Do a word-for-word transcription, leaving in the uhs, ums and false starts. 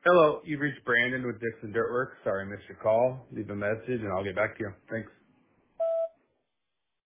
Hello, you've reached Brandon with Dixon Dirtworks. Sorry I missed your call. Leave a message and I'll get back to you. Thanks.